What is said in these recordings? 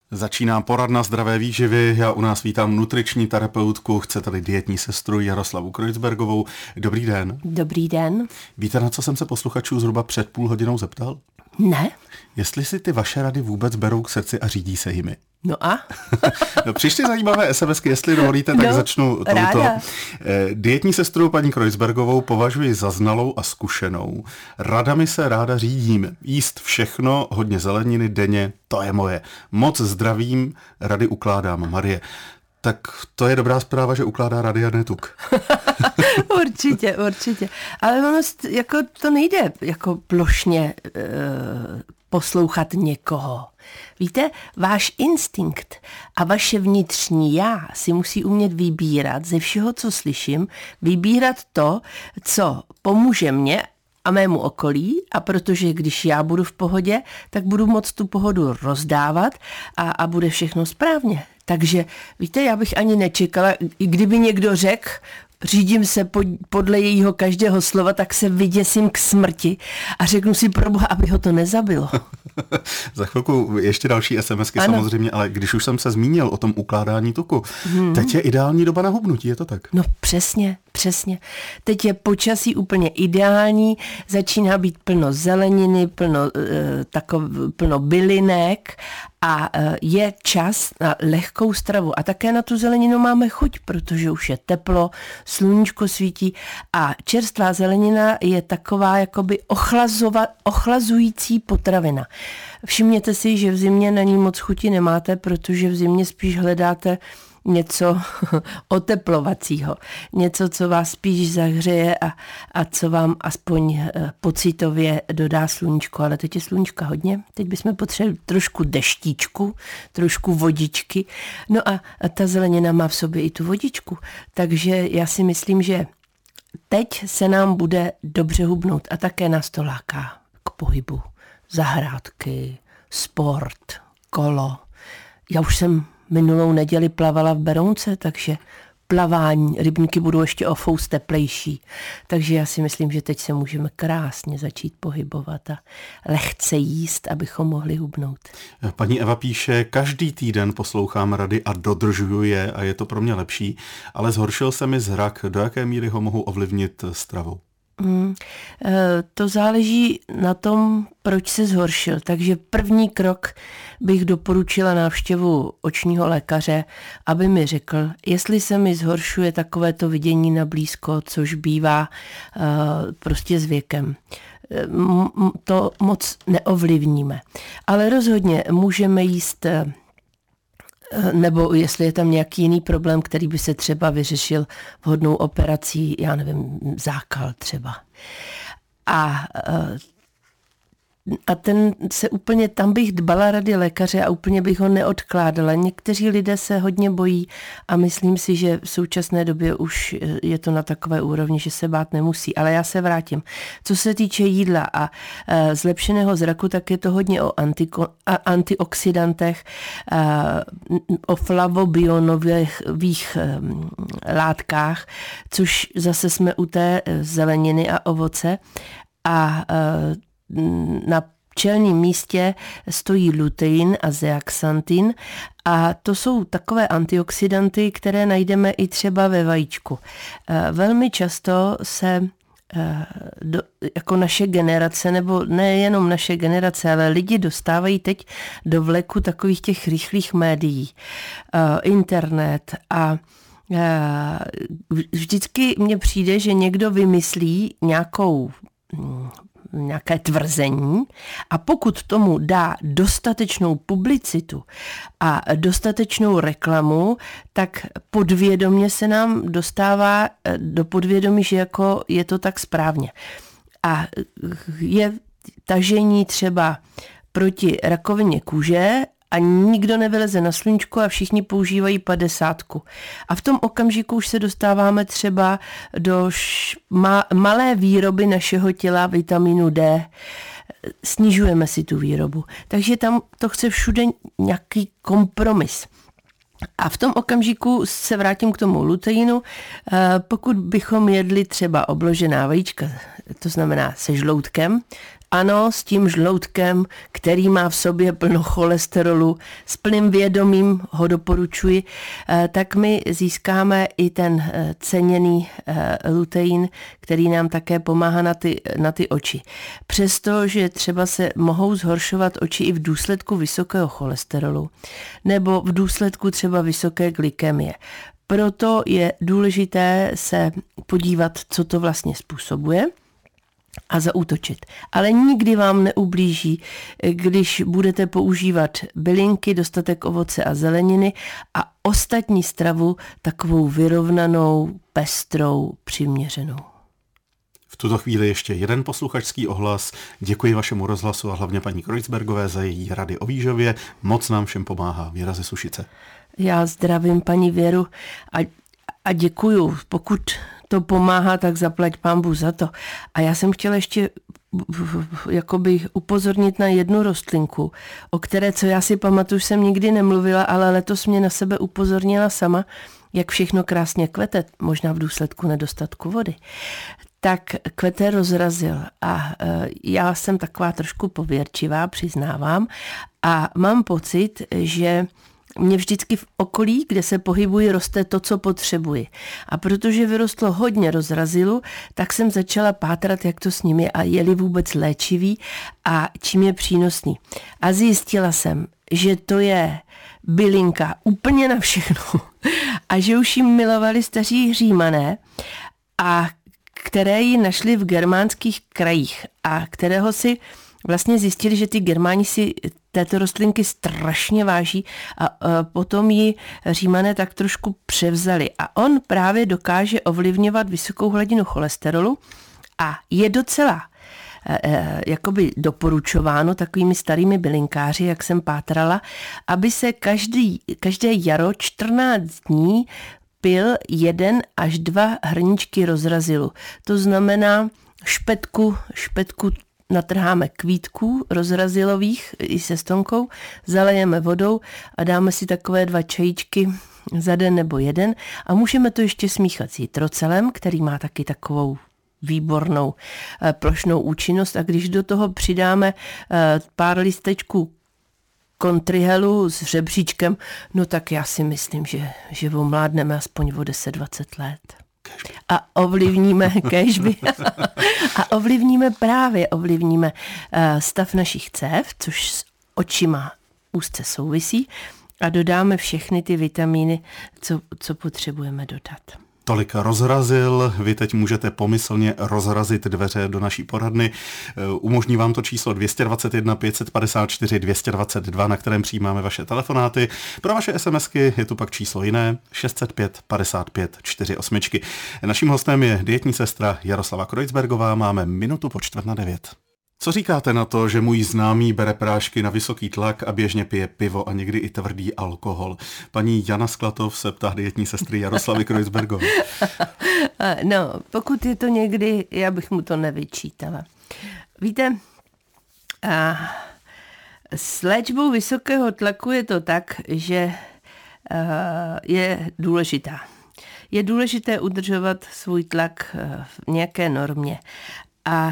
Začíná poradna zdravé výživy. Já u nás vítám nutriční terapeutku, chce tady dietní sestru Jaroslavu Kreuzbergovou. Dobrý den. Dobrý den. Víte, na co jsem se posluchačů zhruba před půl hodinou zeptal? Ne. Jestli si ty vaše rady vůbec berou k srdci a řídí se jimi. No a? No, přišly zajímavé SMSky, jestli dovolíte, tak začnu touto. Ráda. Dietní sestru paní Kreuzbergovou považuji za znalou a zkušenou. Radami se ráda řídím. Jíst všechno, hodně zeleniny denně, to je moje. Moc zdravím, rady ukládám. Marie. Tak to je dobrá zpráva, že ukládá rady a ne tuk. Určitě. Ale ono jako to nejde jako plošně poslouchat někoho. Víte, váš instinkt a vaše vnitřní já si musí umět vybírat ze všeho, co slyším, vybírat to, co pomůže mně a mému okolí, a protože když já budu v pohodě, tak budu moct tu pohodu rozdávat a bude všechno správně. Takže víte, já bych ani nečekala, i kdyby někdo řekl, řídím se podle jejího každého slova, tak se vyděsím k smrti a řeknu si pro Boha, aby ho to nezabilo. Za chvilku ještě další SMSky samozřejmě, ale když už jsem se zmínil o tom ukládání tuku, teď je ideální doba na hubnutí, je to tak? No přesně. Teď je počasí úplně ideální, začíná být plno zeleniny, plno bylinek a je čas na lehkou stravu. A také na tu zeleninu máme chuť, protože už je teplo, sluníčko svítí a čerstvá zelenina je taková jakoby ochlazující potravina. Všimněte si, že v zimě na ní moc chuti nemáte, protože v zimě spíš hledáte něco oteplovacího, něco, co vás spíš zahřeje a co vám aspoň pocitově dodá sluníčko. Ale teď je sluníčka hodně, teď bychom potřebovali trošku deštíčku, trošku vodičky. No a ta zelenina má v sobě i tu vodičku, takže já si myslím, že teď se nám bude dobře hubnout a také nás to láká k pohybu. Zahrádky, sport, kolo. Já už jsem minulou neděli plavala v Berounce, takže plavání, rybníky budou ještě o fous teplejší. Takže já si myslím, že teď se můžeme krásně začít pohybovat a lehce jíst, abychom mohli hubnout. Paní Eva píše, každý týden poslouchám rady a dodržuju je a je to pro mě lepší, ale zhoršil se mi zrak, do jaké míry ho mohu ovlivnit stravou? To záleží na tom, proč se zhoršil. Takže první krok bych doporučila návštěvu očního lékaře, aby mi řekl, jestli se mi zhoršuje takovéto vidění na blízko, což bývá prostě s věkem. To moc neovlivníme. Ale rozhodně můžeme jíst, nebo jestli je tam nějaký jiný problém, který by se třeba vyřešil vhodnou operací, já nevím, zákal třeba. A ten se úplně, tam bych dbala rady lékaře a úplně bych ho neodkládala. Někteří lidé se hodně bojí a myslím si, že v současné době už je to na takové úrovni, že se bát nemusí. Ale já se vrátím. Co se týče jídla a zlepšeného zraku, tak je to hodně o antioxidantech, o flavobionových látkách, což zase jsme u té zeleniny a ovoce. A na čelním místě stojí lutein a zeaxanthin a to jsou takové antioxidanty, které najdeme i třeba ve vajíčku. Velmi často se jako naše generace, nebo nejenom naše generace, ale lidi dostávají teď do vleku takových těch rychlých médií, internet a vždycky mně přijde, že někdo vymyslí nějaké tvrzení a pokud tomu dá dostatečnou publicitu a dostatečnou reklamu, tak podvědomě se nám dostává do podvědomí, že jako je to tak správně. A je tažení třeba proti rakovině kůže a nikdo nevyleze na sluníčko a všichni používají 50. A v tom okamžiku už se dostáváme třeba do malé výroby našeho těla vitamínu D. Snižujeme si tu výrobu. Takže tam to chce všude nějaký kompromis. A v tom okamžiku se vrátím k tomu luteinu. Pokud bychom jedli třeba obložená vajíčka, to znamená se žloutkem, Ano, s tím žloutkem, který má v sobě plno cholesterolu, s plným vědomím ho doporučuji, tak my získáme i ten ceněný lutein, který nám také pomáhá na ty oči. Přestože třeba se mohou zhoršovat oči i v důsledku vysokého cholesterolu nebo v důsledku třeba vysoké glykemie. Proto je důležité se podívat, co to vlastně způsobuje a zaútočit. Ale nikdy vám neublíží, když budete používat bylinky, dostatek ovoce a zeleniny a ostatní stravu takovou vyrovnanou, pestrou, přiměřenou. V tuto chvíli ještě jeden posluchačský ohlas. Děkuji vašemu rozhlasu a hlavně paní Kreuzbergové za její rady o výživě. Moc nám všem pomáhá Věra ze Sušice. Já zdravím paní Věru a děkuju. Pokud to pomáhá, tak zaplať pánbůh za to. A já jsem chtěla ještě jakoby upozornit na jednu rostlinku, o které, co já si pamatuju, jsem nikdy nemluvila, ale letos mě na sebe upozornila sama, jak všechno krásně kvete, možná v důsledku nedostatku vody. Tak kvete rozrazil a já jsem taková trošku pověrčivá, přiznávám, a mám pocit, že mě vždycky v okolí, kde se pohybuji, roste to, co potřebuji. A protože vyrostlo hodně rozrazilu, tak jsem začala pátrat, jak to s nimi je a je-li vůbec léčivý a čím je přínosný. A zjistila jsem, že to je bylinka úplně na všechno a že už ji milovali staří Římané a které ji našli v germánských krajích a kterého si vlastně zjistili, že ty Germáni si této rostlinky strašně váží a potom ji Římané tak trošku převzali. A on právě dokáže ovlivňovat vysokou hladinu cholesterolu a je docela jakoby doporučováno takovými starými bylinkáři, jak jsem pátrala, aby se každé jaro 14 dní pil 1 až 2 hrníčky rozrazilu. To znamená špetku natrháme kvítků rozrazilových i se stonkou, zalejeme vodou a dáme si takové 2 čajíčky za den nebo 1 a můžeme to ještě smíchat s jitrocelem, který má taky takovou výbornou plošnou účinnost a když do toho přidáme pár listečků kontrihelu s žebříčkem, no tak já si myslím, že omládneme aspoň o 10-20 let. A ovlivníme kéžby. A ovlivníme stav našich cév, což s očima úzce souvisí a dodáme všechny ty vitamíny, co potřebujeme dodat. Tolik rozrazil, vy teď můžete pomyslně rozrazit dveře do naší poradny. Umožní vám to číslo 221 554 222, na kterém přijímáme vaše telefonáty. Pro vaše SMSky je tu pak číslo jiné, 605 55 48. Naším hostem je dietní sestra Jaroslava Kreuzbergová, máme 8:45. Co říkáte na to, že můj známý bere prášky na vysoký tlak a běžně pije pivo a někdy i tvrdý alkohol? Paní Jana Sklatov se ptá dietní sestry Jaroslavy Kreuzbergové. No, pokud je to někdy, já bych mu to nevyčítala. Víte, s léčbou vysokého tlaku je to tak, že je důležitá. Je důležité udržovat svůj tlak v nějaké normě. A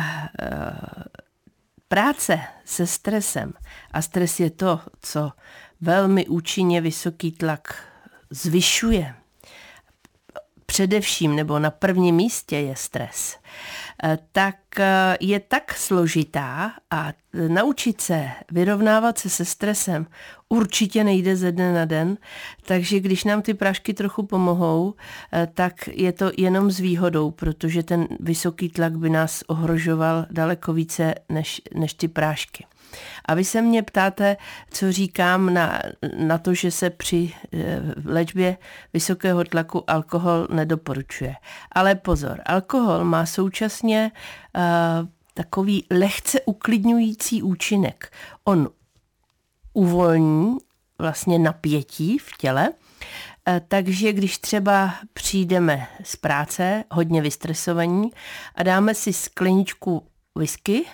práce se stresem, a stres je to, co velmi účinně vysoký tlak zvyšuje, především nebo na prvním místě je stres, tak je tak složitá a naučit se vyrovnávat se se stresem určitě nejde ze dne na den, takže když nám ty prášky trochu pomohou, tak je to jenom s výhodou, protože ten vysoký tlak by nás ohrožoval daleko více než ty prášky. A vy se mě ptáte, co říkám na to, že se při léčbě vysokého tlaku alkohol nedoporučuje. Ale pozor, alkohol má současně takový lehce uklidňující účinek. On uvolní vlastně napětí v těle, takže když třeba přijdeme z práce, hodně vystresovaní a dáme si skleničku whisky,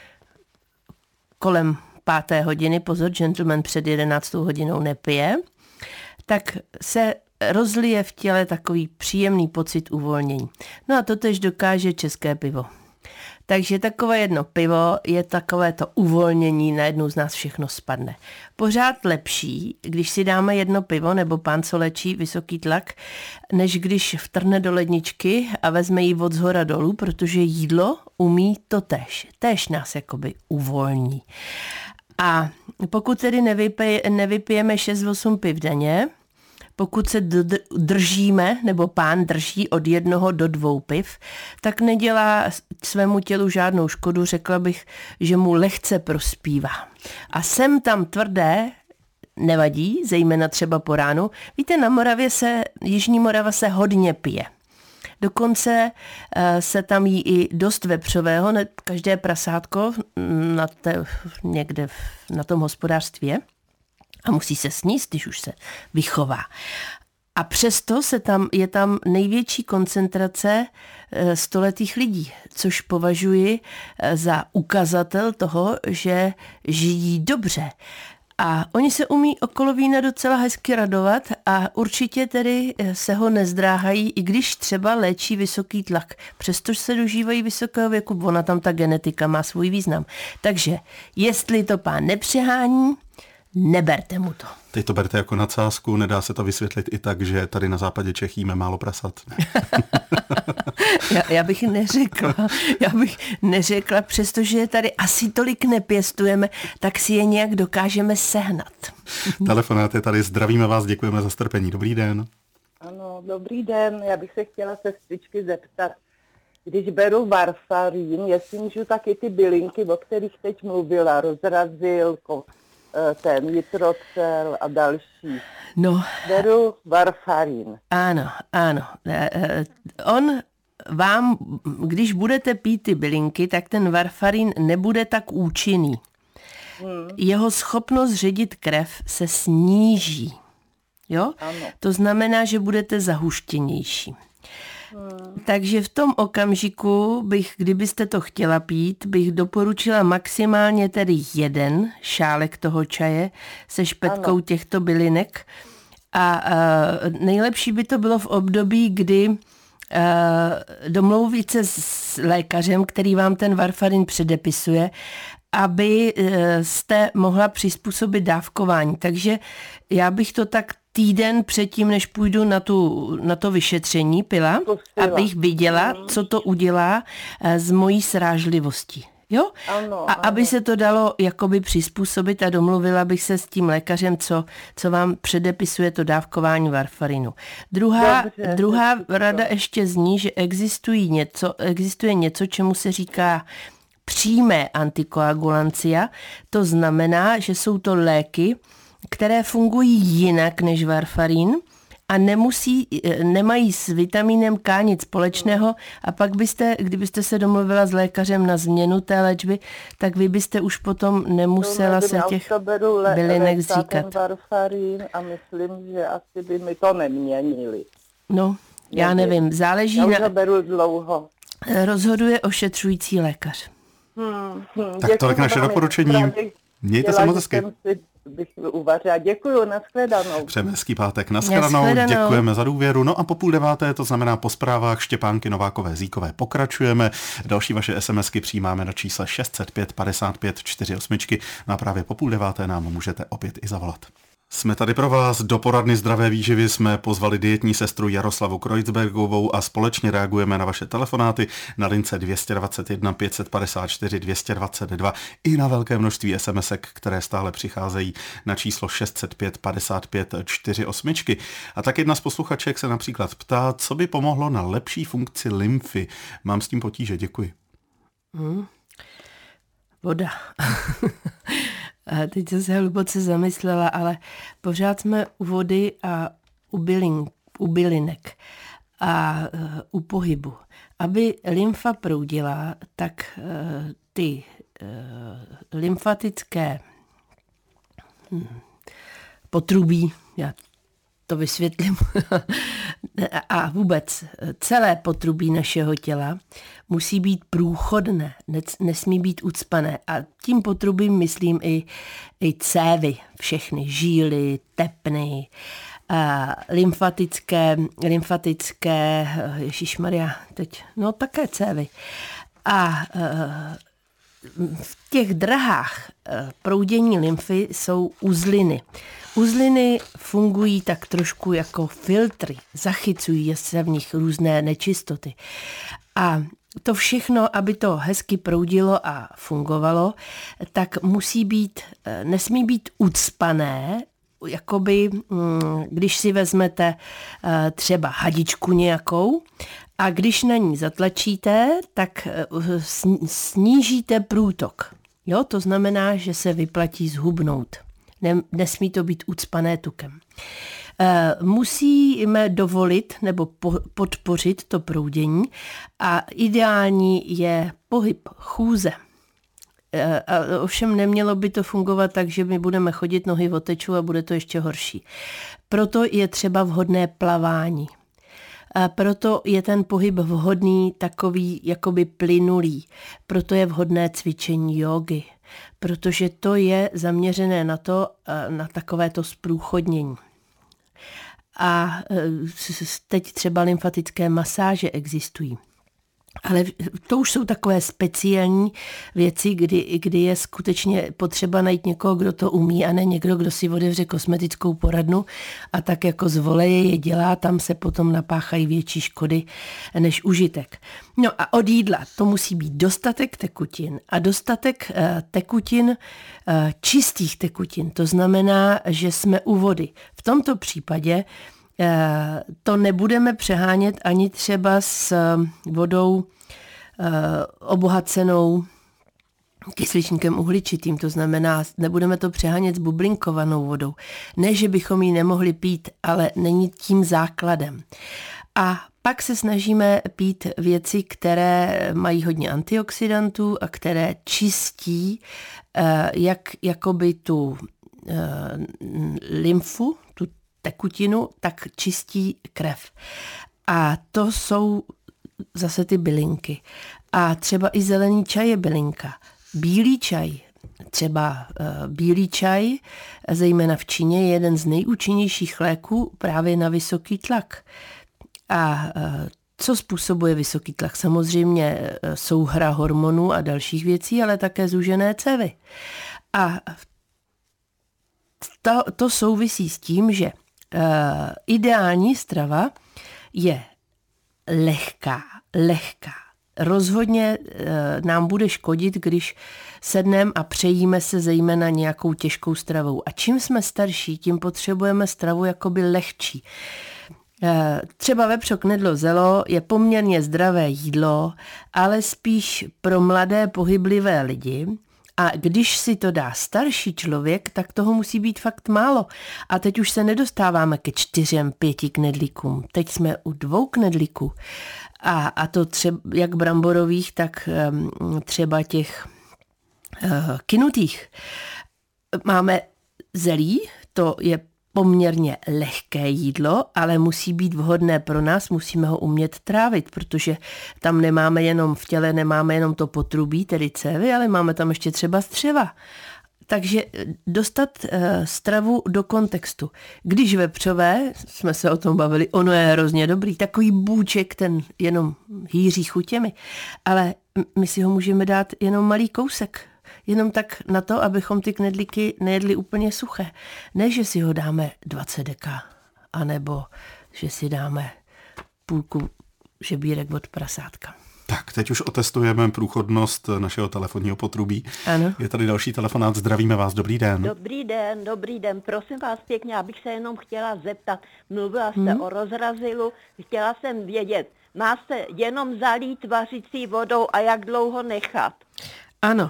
kolem 5. hodiny, pozor, gentleman před 11. hodinou nepije, tak se rozlije v těle takový příjemný pocit uvolnění. No a to tež dokáže české pivo. Takže takové jedno pivo je takové to uvolnění, najednou z nás všechno spadne. Pořád lepší, když si dáme jedno pivo nebo pán, co léčí vysoký tlak, než když vtrhne do ledničky a vezme ji od zhora dolů, protože jídlo umí to též. Též nás jakoby uvolní. A pokud tedy nevypijeme 6-8 piv denně, pokud se držíme, nebo pán drží od 1 do 2 piv, tak nedělá svému tělu žádnou škodu, řekla bych, že mu lehce prospívá. A sem tam tvrdé nevadí, zejména třeba po ránu. Víte, na Moravě Jižní Morava se hodně pije. Dokonce se tam jí i dost vepřového, každé prasátko někde na tom hospodářství je. A musí se sníst, když už se vychová. A přesto je tam největší koncentrace stoletých lidí, což považuji za ukazatel toho, že žijí dobře. A oni se umí okolo vína docela hezky radovat a určitě tedy se ho nezdráhají, i když třeba léčí vysoký tlak. Přestože se dožívají vysokého věku, ona tam ta genetika má svůj význam. Takže jestli to pán nepřehání, neberte mu to. Teď to berte jako nadsázku, nedá se to vysvětlit i tak, že tady na západě Čech jíme málo prasat. Já bych neřekla, přestože tady asi tolik nepěstujeme, tak si je nějak dokážeme sehnat. Telefonát je tady, zdravíme vás, děkujeme za strpení. Dobrý den. Ano, dobrý den, já bych se chtěla sestřičky zeptat, když beru varfarín, jestli můžu taky ty bylinky, o kterých teď mluvila, rozrazil, ten jitrocel a další. No. Beru varfarín. Ano. On vám, když budete pít ty bylinky, tak ten varfarín nebude tak účinný. Jeho schopnost ředit krev se sníží. Jo? Ano. To znamená, že budete zahuštěnější. Takže v tom okamžiku kdybyste to chtěla pít, bych doporučila maximálně tedy 1 šálek toho čaje se špetkou těchto bylinek. A nejlepší by to bylo v období, kdy domluvit se s lékařem, který vám ten varfarin předepisuje, aby jste mohla přizpůsobit dávkování. Takže já bych to tak týden předtím, než půjdu na to vyšetření pila, abych viděla, co to udělá s mojí srážlivostí. Jo? Ano. Aby se to dalo jakoby přizpůsobit a domluvila bych se s tím lékařem, co vám předepisuje to dávkování varfarinu. Druhá rada ještě zní, že existuje něco, čemu se říká přímé antikoagulancia. To znamená, že jsou to léky, které fungují jinak než varfarín a nemají s vitamínem K nic společného a pak kdybyste se domluvila s lékařem na změnu té léčby, tak vy byste už potom nemusela se těch bylinek zříkat. Varfarín a myslím, že asi by mi to neměnili. No, já nevím, záleží já už ho beru dlouho. Rozhoduje ošetřující lékař. Tak tolik naše doporučení. Mějte se moc hezky. Bych uvařila. Děkuju, nashledanou. Přejeme hezký pátek, nashledanou, děkujeme za důvěru. No a po 8:30, to znamená po zprávách Štěpánky Novákové Zíkové, pokračujeme. Další vaše SMSky přijímáme na čísle 605 55 48. No a právě po 8:30 nám můžete opět i zavolat. Jsme tady pro vás. Do poradny zdravé výživy jsme pozvali dietní sestru Jaroslavu Kreuzbergovou a společně reagujeme na vaše telefonáty na lince 221 554 222 i na velké množství SMSek, které stále přicházejí na číslo 605 55 48. A tak jedna z posluchaček se například ptá, co by pomohlo na lepší funkci lymfy. Mám s tím potíže, děkuji. Voda. A teď jsem se hluboce zamyslela, ale pořád jsme u vody a u bylinek a u pohybu. Aby lymfa proudila, tak ty lymfatické potrubí, já to vysvětlím, a vůbec celé potrubí našeho těla musí být průchodné, nesmí být ucpané. A tím potrubím myslím i cévy, všechny žíly, tepny, lymfatické, ježišmarja, teď, no také cévy. A v těch drahách proudění lymfy jsou uzliny. Uzliny fungují tak trošku jako filtry, zachycují se v nich různé nečistoty. A to všechno, aby to hezky proudilo a fungovalo, tak nesmí být ucpané, jakoby, když si vezmete třeba hadičku nějakou a když na ní zatlačíte, tak snížíte průtok. Jo, to znamená, že se vyplatí zhubnout. Nesmí to být ucpané tukem. Musíme dovolit nebo podpořit to proudění a ideální je pohyb, chůze. Ovšem nemělo by to fungovat tak, že my budeme chodit nohy v oteču a bude to ještě horší. Proto je třeba vhodné plavání. A proto je ten pohyb vhodný takový jakoby plynulý. Proto je vhodné cvičení jógy. Protože to je zaměřené na takovéto zprůchodnění. A teď třeba lymfatické masáže existují. Ale to už jsou takové speciální věci, kdy je skutečně potřeba najít někoho, kdo to umí a ne někdo, kdo si otevře kosmetickou poradnu a tak jako z voleje je dělá, tam se potom napáchají větší škody než užitek. No a od jídla to musí být dostatek tekutin a dostatek tekutin, čistých tekutin. To znamená, že jsme u vody. V tomto případě to nebudeme přehánět ani třeba s vodou obohacenou kysličníkem uhličitým, to znamená, nebudeme to přehánět s bublinkovanou vodou. Ne, že bychom ji nemohli pít, ale není tím základem. A pak se snažíme pít věci, které mají hodně antioxidantů a které čistí jakoby tu lymfu, tu tekutinu, tak čistí krev. A to jsou zase ty bylinky. A třeba i zelený čaj je bylinka. Bílý čaj, třeba bílý čaj, zejména v Číně, je jeden z nejúčinnějších léků právě na vysoký tlak. A co způsobuje vysoký tlak? Samozřejmě souhra hormonů a dalších věcí, ale také zúžené cévy. A to souvisí s tím, že ideální strava je lehká. Rozhodně nám bude škodit, když sedneme a přejíme se zejména nějakou těžkou stravou. A čím jsme starší, tím potřebujeme stravu jakoby lehčí. Třeba vepřo, knedlo, zelo je poměrně zdravé jídlo, ale spíš pro mladé pohyblivé lidi. A když si to dá starší člověk, tak toho musí být fakt málo. A teď už se nedostáváme ke 4-5 knedlíkům. Teď jsme u 2 knedlíků. A to třeba jak bramborových, tak třeba těch kynutých. Máme zelí, to je poměrně lehké jídlo, ale musí být vhodné pro nás, musíme ho umět trávit, protože tam nemáme jenom v těle, nemáme jenom to potrubí, tedy cévy, ale máme tam ještě třeba střeva. Takže dostat stravu do kontextu. Když vepřové, jsme se o tom bavili, ono je hrozně dobrý, takový bůček, ten jenom hýří chutěmi, ale my si ho můžeme dát jenom malý kousek. Jenom tak na to, abychom ty knedlíky nejedli úplně suché. Ne, že si ho dáme 20 deka, anebo že si dáme půlku žebírek od prasátka. Tak, teď už otestujeme průchodnost našeho telefonního potrubí. Ano. Je tady další telefonát, zdravíme vás, dobrý den. Dobrý den, prosím vás pěkně, abych se jenom chtěla zeptat, mluvila jste o rozrazilu, chtěla jsem vědět, má se jenom zalít vařící vodou a jak dlouho nechat? Ano,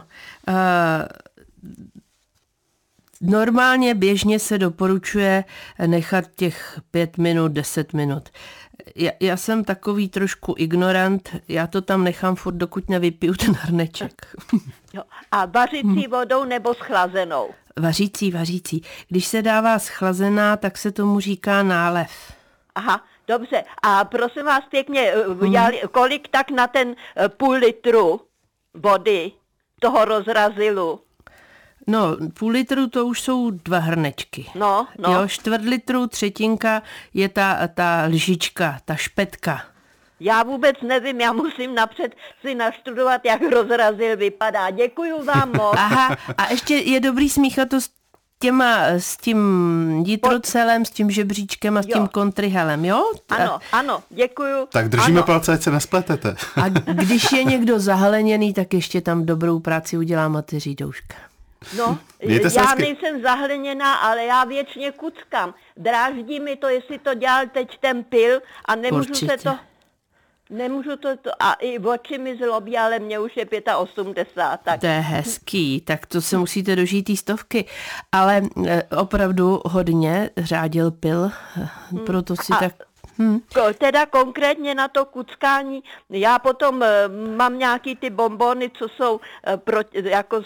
normálně běžně se doporučuje nechat těch 5 minut, 10 minut. Já jsem takový trošku ignorant, já to tam nechám furt, dokud nevypiju ten hrneček. Jo. A vařící vodou nebo schlazenou? Vařící. Když se dává schlazená, tak se tomu říká nálev. Aha, dobře. A prosím vás pěkně, kolik tak na ten půl litru vody toho rozrazilu? No, půl litru to už jsou 2 hrnečky. No. Jo, 1/4 litru, 1/3 je ta lžička, ta špetka. Já vůbec nevím, já musím napřed si naštudovat, jak rozrazil vypadá. Děkuju vám moc. Aha, a ještě je dobrý smíchat to s tím jitrocelem, s tím žebříčkem a s tím kontrihelem, jo? Ano, děkuju. Tak držíme palce, ať se nespletete. A když je někdo zahleněný, tak ještě tam dobrou práci udělá mateří douška. No, já nejsem zahleněná, ale já věčně kuckám. Dráždí mi to, jestli to dělal teď ten pil a nemůžu to a i oči mi zlobí, ale mě už je 85. Tak. To je hezký, tak to se musíte dožít té 100, ale opravdu hodně řádil pil, proto si tak... Teda konkrétně na to kuckání, já potom mám nějaký ty bonbony, co jsou jako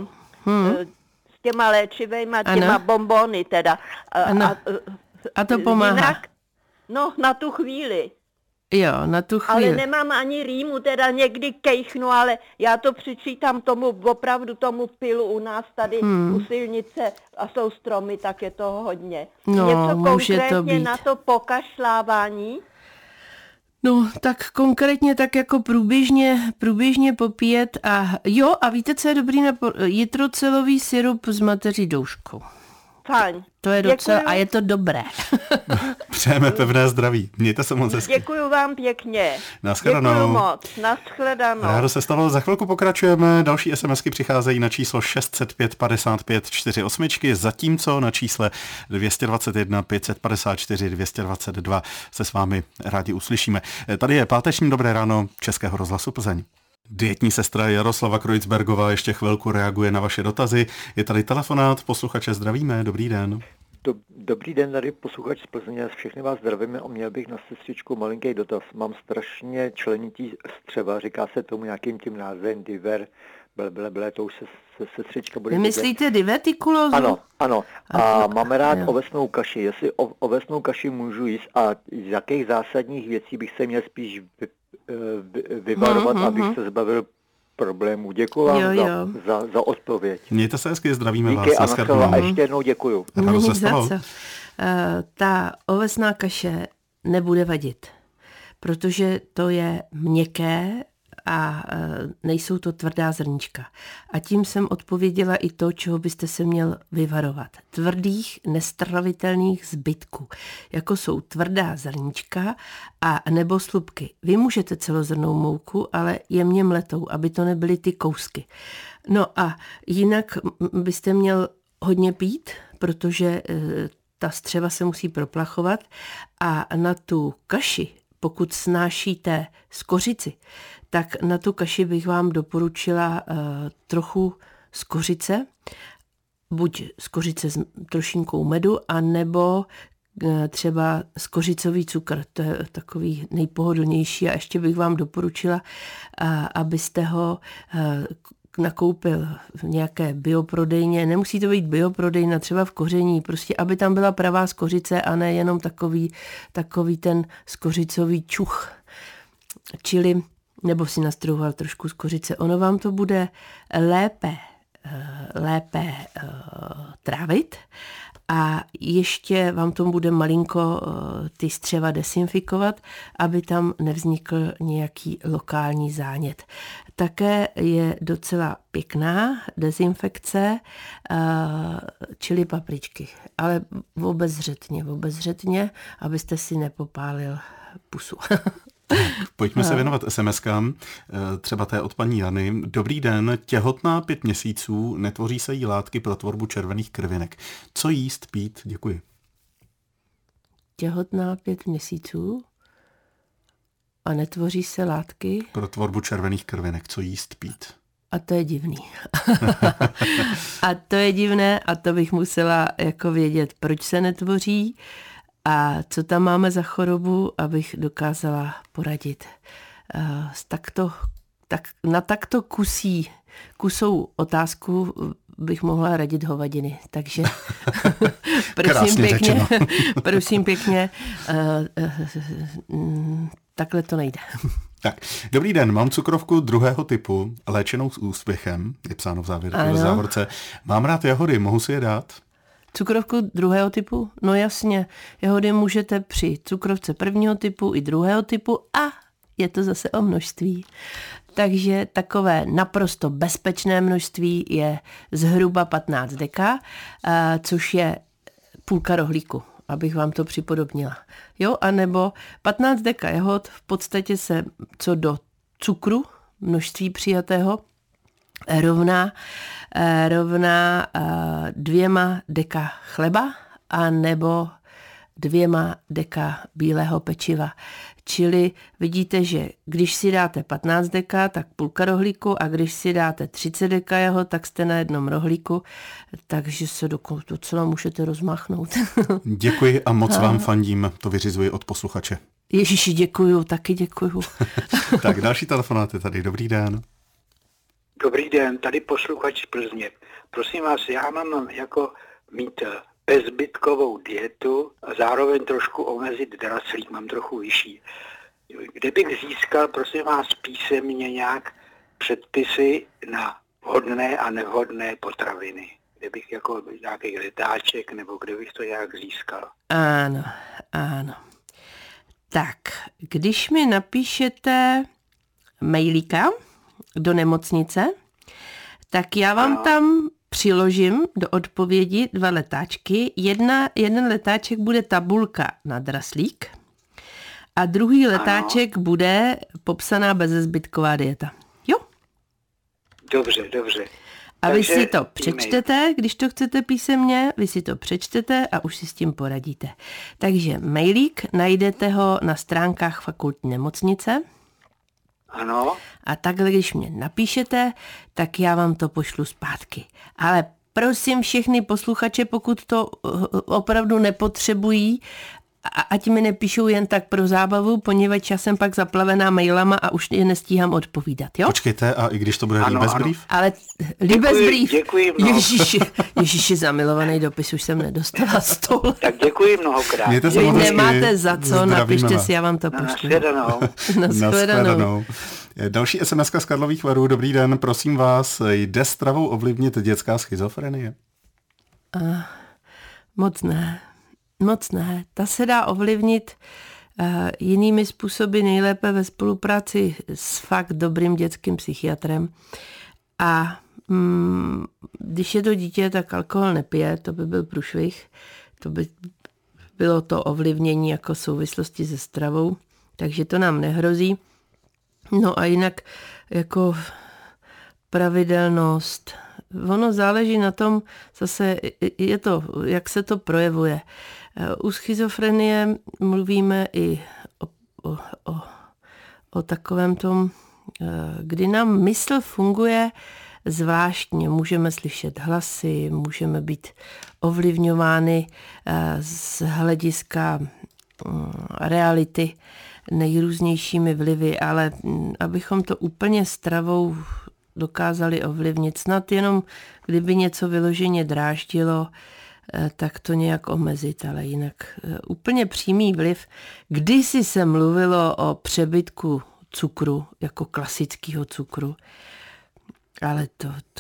s těma léčivejma, těma bonbony teda. A to pomáhá. Jinak, na tu chvíli. Jo, na tu chvíli. Ale nemám ani rýmu, teda někdy kejchnu, ale já to přičítám opravdu tomu pilu u nás tady u silnice a jsou stromy, tak je toho hodně. No, něco může konkrétně to být. na to pokašlávání? No, tak konkrétně tak jako průběžně popíjet a víte, co je dobrý na jitrocelový sirup s mateří douškou. Fajn. To je docela, a je to dobré. Přejeme pevné zdraví. Mějte se moc hezky. Děkuju vám pěkně. Naschledanou. Děkuju moc. Naschledanou. Rádo se stalo, za chvilku pokračujeme. Další SMSky přicházejí na číslo 605 55 48, zatímco na čísle 221 554 222 se s vámi rádi uslyšíme. Tady je páteční Dobré ráno Českého rozhlasu Plzeň. Dietní sestra Jaroslava Kreuzbergová ještě chvilku reaguje na vaše dotazy. Je tady telefonát, posluchače zdravíme, dobrý den. Dobrý den, tady posluchač z Plzně, všechny vás zdravíme a měl bych na sestřičku malinký dotaz. Mám strašně členitý střeva, říká se tomu nějakým tím názvem diver, to už se sestřička bude... Vymyslíte divertikulózu? Ano. A máme rád ovesnou kaši. Jestli ovesnou kaši můžu jíst a z jakých zásadních věcí bych se měl spíš vyvarovat, abych se zbavil problémů. Děkuji vám za odpověď. Mějte se hezky, zdravíme díky vás. A ještě jednou děkuju. Není za co. Ta ovesná kaše nebude vadit, protože to je měkké a nejsou to tvrdá zrníčka. A tím jsem odpověděla i to, čeho byste se měl vyvarovat. Tvrdých, nestravitelných zbytků, jako jsou tvrdá zrníčka a nebo slupky. Vy můžete celozrnnou mouku, ale jemně mletou, aby to nebyly ty kousky. No a jinak byste měl hodně pít, protože ta střeva se musí proplachovat a na tu kaši, pokud snášíte skořici, tak na tu kaši bych vám doporučila trochu skořice, buď skořice s trošinkou medu, anebo třeba skořicový cukr, to je takový nejpohodlnější a ještě bych vám doporučila, abyste ho nakoupil v nějaké bioprodejně, nemusí to být bioprodejna, třeba v Koření, prostě aby tam byla pravá skořice a ne jenom takový ten skořicový čuch. Čili, nebo si nastrouhal trošku skořice, ono vám to bude lépe trávit a ještě vám to bude malinko ty střeva desinfikovat, aby tam nevznikl nějaký lokální zánět. Také je docela pěkná dezinfekce čili papričky, ale obezřetně, abyste si nepopálil pusu. Pojďme se věnovat SMS-kám, třeba té od paní Jany. Dobrý den, těhotná 5 měsíců, netvoří se jí látky pro tvorbu červených krvinek. Co jíst, pít? Děkuji. Těhotná 5 měsíců a netvoří se látky? Pro tvorbu červených krvinek. Co jíst, pít? A to je divný. A to je divné a to bych musela jako vědět, proč se netvoří a co tam máme za chorobu, abych dokázala poradit. Na takto kusou otázku bych mohla radit hovadiny, takže prosím pěkně, takhle to nejde. Tak, dobrý den, mám cukrovku 2. typu, léčenou s úspěchem, je psáno v závorce. Mám rád jahody, mohu si je dát? Cukrovku 2. typu? No jasně, jahody můžete při cukrovce 1. typu i 2. typu a je to zase o množství. Takže takové naprosto bezpečné množství je zhruba 15 deka, což je půlka rohlíku, abych vám to připodobnila. Jo, anebo 15 deka jahod v podstatě se co do cukru, množství přijatého, rovná 2 deka chleba a nebo 2 deka bílého pečiva. Čili vidíte, že když si dáte 15 deka, tak půlka rohlíku a když si dáte 30 deka jahod, tak jste na jednom rohlíku, takže se docela můžete rozmáchnout. Děkuji a moc vám fandím, to vyřizuji od posluchače. Ježiši, děkuju, taky děkuju. Tak další telefonát je tady, dobrý den. Dobrý den, tady posluchač z Plzně. Prosím vás, já mám jako mít bezbytkovou dietu a zároveň trošku omezit draslík, mám trochu vyšší. Kde bych získal, prosím vás, písemně nějak předpisy na vhodné a nevhodné potraviny? Kde bych jako nějaký letáček, nebo kde bych to nějak získal? Ano. Tak, když mi napíšete mailíka do nemocnice, tak já vám tam přiložím do odpovědi 2 letáčky. Jeden letáček bude tabulka na draslík a druhý letáček bude popsaná bezezbytková dieta. Jo? Dobře. A vy si to přečtete, když to chcete písemně, vy si to přečtete a už si s tím poradíte. Takže mailík, najdete ho na stránkách fakultní nemocnice. Ano. A takhle, když mě napíšete, tak já vám to pošlu zpátky. Ale prosím všechny posluchače, pokud to opravdu nepotřebují, ať mi nepíšou jen tak pro zábavu, poněvadž já jsem pak zaplavená mailama a už je nestíhám odpovídat, jo? Počkejte, a i když to bude Liebesbrief? Ale Liebesbrief, děkuji mnoho. Ježiši, zamilovaný dopis už jsem nedostala z toho. Tak děkuji mnohokrát. Mějte se moc hezky. Nemáte za co, Zdravíme napište vás. si, já vám to pošlu. Nashledanou. Další SMS-ka z Karlových Varů. Dobrý den, prosím vás, jde stravou ovlivnit dětská schizofrenie? Moc ne. Ta se dá ovlivnit jinými způsoby, nejlépe ve spolupráci s fakt dobrým dětským psychiatrem. A když je to dítě, tak alkohol nepije, to by byl průšvih. To by bylo to ovlivnění jako souvislosti se stravou, takže to nám nehrozí. No a jinak jako pravidelnost. Ono záleží na tom, zase je to, jak se to projevuje. U schizofrenie mluvíme i o takovém tom, kdy nám mysl funguje zvláštně. Můžeme slyšet hlasy, můžeme být ovlivňovány z hlediska reality nejrůznějšími vlivy, ale abychom to úplně stravou dokázali ovlivnit, snad jenom kdyby něco vyloženě dráždilo, tak to nějak omezit, ale jinak úplně přímý vliv. Kdysi se mluvilo o přebytku cukru, jako klasického cukru, ale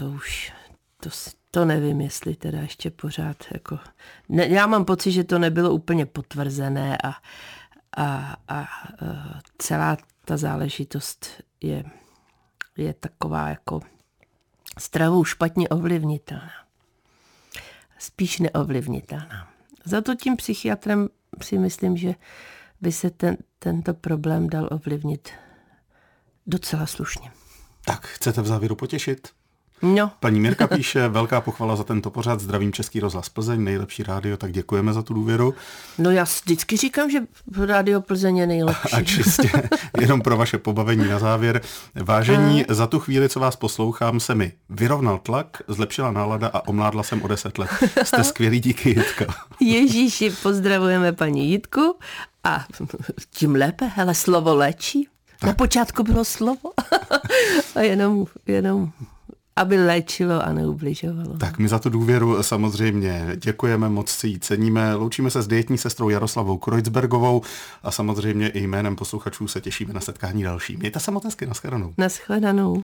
to nevím, jestli teda ještě pořád, jako, ne, já mám pocit, že to nebylo úplně potvrzené a celá ta záležitost je taková jako stravou špatně ovlivnitelná. Spíš neovlivnitelná. Za to tím psychiatrem si myslím, že by se tento problém dal ovlivnit docela slušně. Tak, chcete v závěru potěšit? No. Paní Mirka píše, velká pochvala za tento pořad, zdravím Český rozhlas Plzeň, nejlepší rádio, tak děkujeme za tu důvěru. No já vždycky říkám, že rádio Plzeň je nejlepší. A čistě, jenom pro vaše pobavení na závěr. Vážení, za tu chvíli, co vás poslouchám, se mi vyrovnal tlak, zlepšila nálada a omládla jsem o 10 let. Jste skvělý, díky, Jitka. Ježíši, pozdravujeme paní Jitku a tím lépe, hele, slovo léčí. Tak. Na počátku bylo slovo a jenom aby léčilo a neubližovalo. Tak my za tu důvěru samozřejmě děkujeme, moc si ji ceníme. Loučíme se s dietní sestrou Jaroslavou Kreuzbergovou a samozřejmě i jménem posluchačů se těšíme na setkání další. Mějte se moc hezky, nashledanou. Nashledanou.